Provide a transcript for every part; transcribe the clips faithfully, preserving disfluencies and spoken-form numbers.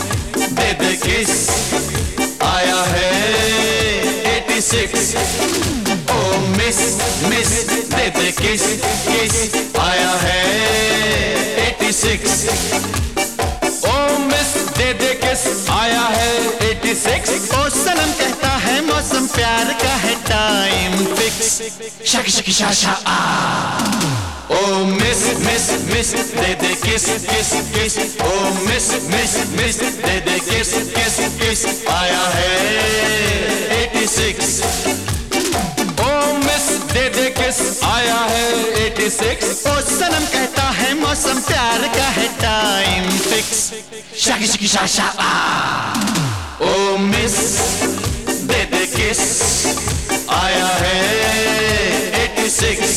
दे दे किस आया है छियासी। ओ मिस मिस दे दे किस किस आया है छियासी। ओ मिस दे दे किस आया है छियासी। ओ सनम कहता है मौसम प्यार का है टाइम फिक्स। शकी शकी शा शा आ। ओ मिस मिस मिस दे दे किस किस किस। ओ मिस मिस मिस दे दे किस किस किस आया है छियासी। ओ मिस दे दे किस आया है छियासी। ओ सनम कहता है मौसम प्यार का है टाइम फिक्स। शकी शकी शा शा आ। ओ मिस दे दे किस आया है छियासी।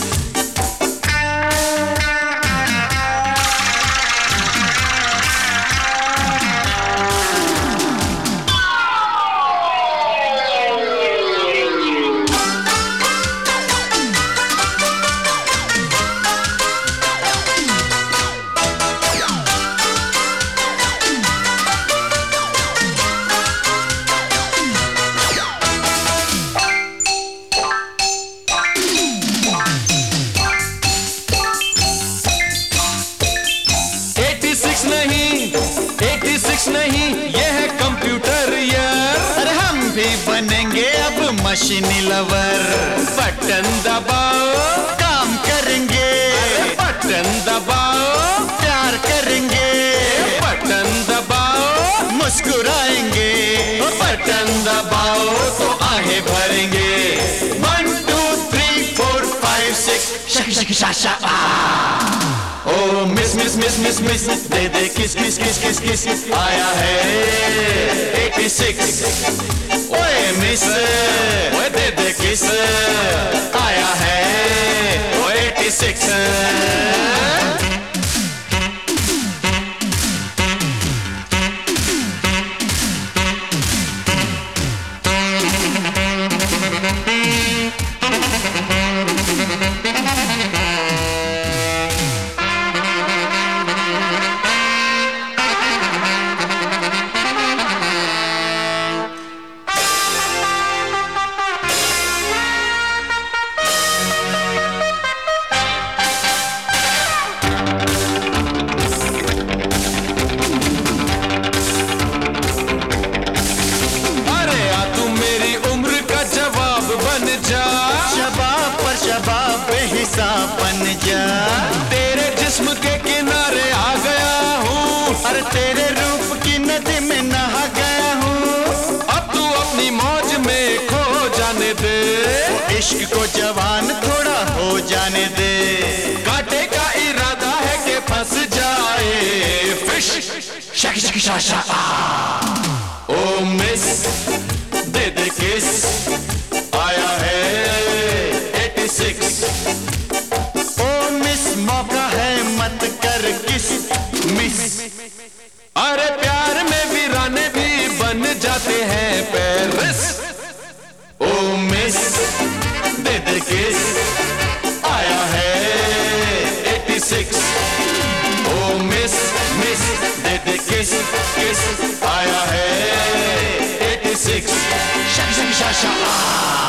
छियासी नहीं ये है कंप्यूटर यार। अरे हम भी बनेंगे अब मशीनी लवर। बटन दबाओ काम करेंगे। बटन दबाओ प्यार करेंगे। बटन दबाओ मुस्कुराएंगे। बटन दबाओ तो आहें भरेंगे। One two three four five six शकी शकी शा शा आ। ओ miss miss miss miss miss दे दे किस किस किस किस किस आया है छियासी। ओए मिस ओए दे दे किस आया है छियासी। बन जा तेरे जिस्म के किनारे आ गया हूँ। अरे तेरे रूप की नदी में नहा गया हूँ। अब तू अपनी मौज में खो जाने दे। इश्क को जवान थोड़ा हो जाने दे। कांटे का इरादा है कि फंस जाए फिश। शकी शकी शा शा आ। ओ मिस दे दे किस आया है छियासी। मौका है मत कर किस मिस। अरे प्यार में वीराने भी बन जाते हैं पेरिस। ओ मिस दे दे किस आया है छियासी। ओ मिस मिस दे दे किस किस आया है छियासी। शकी शकी शा शा आ।